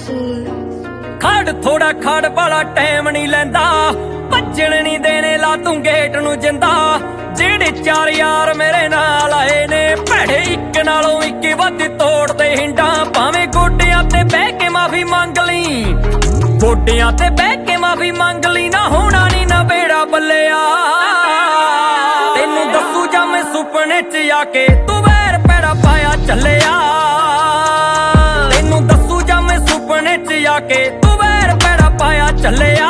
ਖੜ ਥੋੜਾ ਖੜ ਵਾਲਾ ਟਾਈਮ ਨਹੀਂ ਲੈਂਦਾ, ਭੱਜਣ ਨਹੀਂ ਦੇਣੇ ਲਾ ਤੂੰ ਗੇਟ ਨੂੰ ਜਿੰਦਾ। ਜਿਹੜੇ ਚਾਰ ਯਾਰ ਮੇਰੇ ਨਾਲ ਆਏ ਨੇ ਭੈੜੇ, ਇੱਕ ਨਾਲੋਂ ਇੱਕ ਵੱਧ ਤੋੜਦੇ ਹਿੰਡਾਂ। ਭਾਵੇਂ ਗੋਡਿਆਂ ਤੇ ਬਹਿ ਕੇ ਮਾਫੀ ਮੰਗ ਲਈ, ਗੋਡਿਆਂ ਤੇ ਬਹਿ ਕੇ ਮਾਫੀ ਮੰਗ ਲਈ, ਨਾ ਹੋਣਾ ਨੀ ਨਾ ਬੇੜਾ ਬੱਲਿਆ। ਤੈਨੂੰ ਦੱਸੂ ਜਾਂ ਮੈਂ ਸੁਪਨੇ ਚ ਆ ਕੇ ਤੂੰ ਵੈਰ ਪੈੜਾ ਪਾਇਆ ਚੱਲਿਆ। ਤੈਨੂੰ ਦੱਸੂ ਜਾਂ ਮੈਂ ਸੁਪਨੇ ਚ ਆ ਕੇ ਤੂੰ ਵੈਰ ਪੈੜਾ ਪਾਇਆ ਚੱਲਿਆ।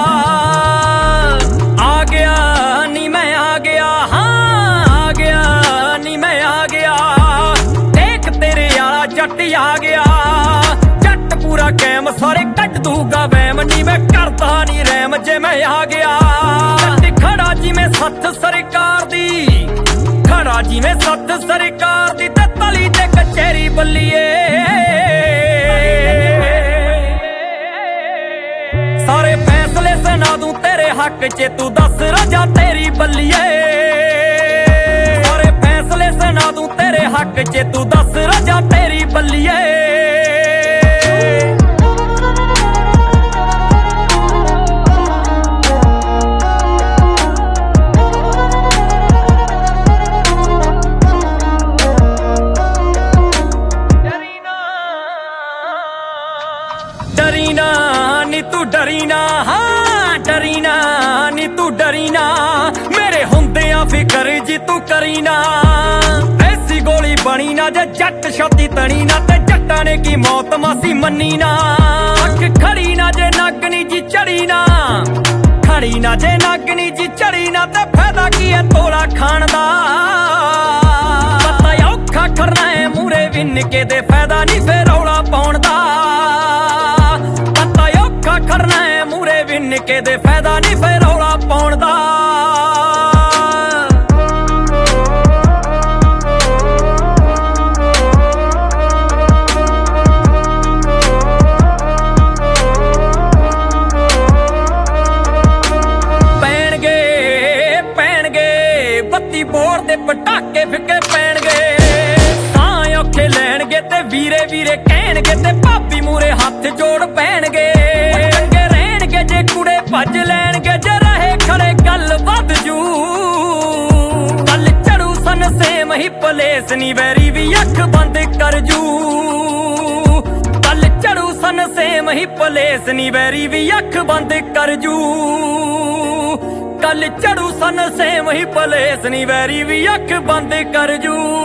ਆ ਗਿਆ ਨੀ ਮੈਂ ਆ ਗਿਆ, ਹਾਂ ਆ ਗਿਆ ਨੀ ਮੈਂ ਆ ਗਿਆ। ਦੇਖ ਤੇਰੇ ਵਾਲਾ ਜੱਟ ਆ ਗਿਆ, ਜੱਟ ਪੂਰਾ ਕੈਮ ਸਾਰੇ ਕੱਢ ਦੂਗਾ ਵੈਮ। ਨੀ ਮੈਂ ਕਰਦਾ ਨੀ ਰੈਮ ਜੇ ਮੈਂ ਆ ਗਿਆ। ਜੱਟ ਖੜਾ ਜਿਵੇਂ ਸੱਥ ਸਰਕਾਰ ਦੀ, ਖੜਾ ਜਿਵੇਂ ਸੱਥ ਸਰਕਾਰ ਦੀ, ਤੇ ਤਲੀ ਤੇ ਕਚਹਿਰੀ ਬੱਲੀਏ। ਸਾਰੇ ਫੈਸਲੇ ਸੁਣਾ ਦੂੰ ਤੇਰੇ ਹੱਕ ਚ, ਤੂੰ ਦੱਸ ਰਾਜਾ ਤੇਰੀ ਬੱਲੀਏ। ਸਾਰੇ ਫੈਸਲੇ ਸੁਣਾ ਦੂੰ ਤੇਰੇ ਹੱਕ ਚ, ਤੂੰ ਦੱਸ ਰਾਜਾ ਤੇਰੀ ਬੱਲੀਏ। ਡਰੀ ਨਾ ਨੀ ਤੂੰ ਡਰੀ ਨਾ, ਹਾਂ ਡਰੀ ਨਾ ਨੀ ਤੂੰ ਡਰੀ ਨਾ। ਮੇਰੇ ਹੁੰਦਿਆਂ ਫਿਕਰ ਜੀ ਤੂੰ ਕਰੀ ਨਾ, ਐਸੀ ਗੋਲੀ ਬਣੀ ਨਾ ਜੇ ਜੱਟ ਛਾਤੀ ਤਣੀ ਨਾ। ਤੇ ਜੱਟਾਂ ਨੇ ਕੀ ਮੌਤ ਮਾਸੀ ਮੰਨੀ ਨਾ, ਅੱਖ ਖੜੀ ਨਾ ਜੇ ਨਾਗਣੀ ਜੀ ਚੜੀ ਨਾ, ਖੜੀ ਨਾ ਜੇ ਨਾਗਣੀ ਜੀ ਚੜੀ ਨਾ। ਤੇ ਫਾਇਦਾ ਕੀ ਹੈ ਤੋਲਾ ਖਾਣ ਦਾ, ਪਤਾ ਔਖਾ ਕਰਨਾ ਹੈ ਮੂਰੇ ਵਿੰਨ ਕੇ ਦੇ, ਫਾਇਦਾ ਨਹੀਂ ਫੇਰ ਰੌਲਾ ਪਾਉਣ ਦਾ। ਕਰਨਾ ਹੈ ਮੂਰੇ ਵਿੰਨ ਕੇ ਦੇ, ਫਾਇਦਾ ਨਹੀਂ ਫੇਰ ਰੌਲਾ ਪਾਉਣ ਦਾ। ਪੈਣਗੇ ਬੱਤੀ ਬੋਰ ਦੇ ਪਟਾਕੇ ਫਿੱਕੇ ਪੈਣਗੇ। ਸਾਂ ਔਖੇ ਲੈਣਗੇ ਤੇ ਵੀਰੇ ਵੀਰੇ ਕਹਿਣਗੇ, ਤੇ ਭਾਬੀ ਮੂਰੇ ਹੱਥ ਜੋੜ ਪੈਣਗੇ। ਜੇ ਕੁੜੇ ਭੱਜ ਲੈਣਗੇ, ਜੇ ਰਹੇ ਖੜੇ ਗੱਲ ਵੱਧ ਜੂ। ਕੱਲ ਚੜੂ ਸਨ ਸੇਮ ਹੀ ਪਲੇਸ ਨੀ, ਵੈਰੀ ਵੀ ਅੱਖ ਬੰਦ ਕਰ ਜੂ। ਕੱਲ ਚੜੂ ਸਨ ਸੇਮ ਹੀ ਪਲੇਸ ਨੀ, ਵੈਰੀ ਵੀ ਅੱਖ ਬੰਦ ਕਰ ਜੂ। ਕੱਲ ਚੜੂ ਸਨ ਸੇਮ ਹੀ ਪਲੇਸ ਨੀ, ਵੈਰੀ ਵੀ ਅੱਖ ਬੰਦ ਕਰ ਜੂ।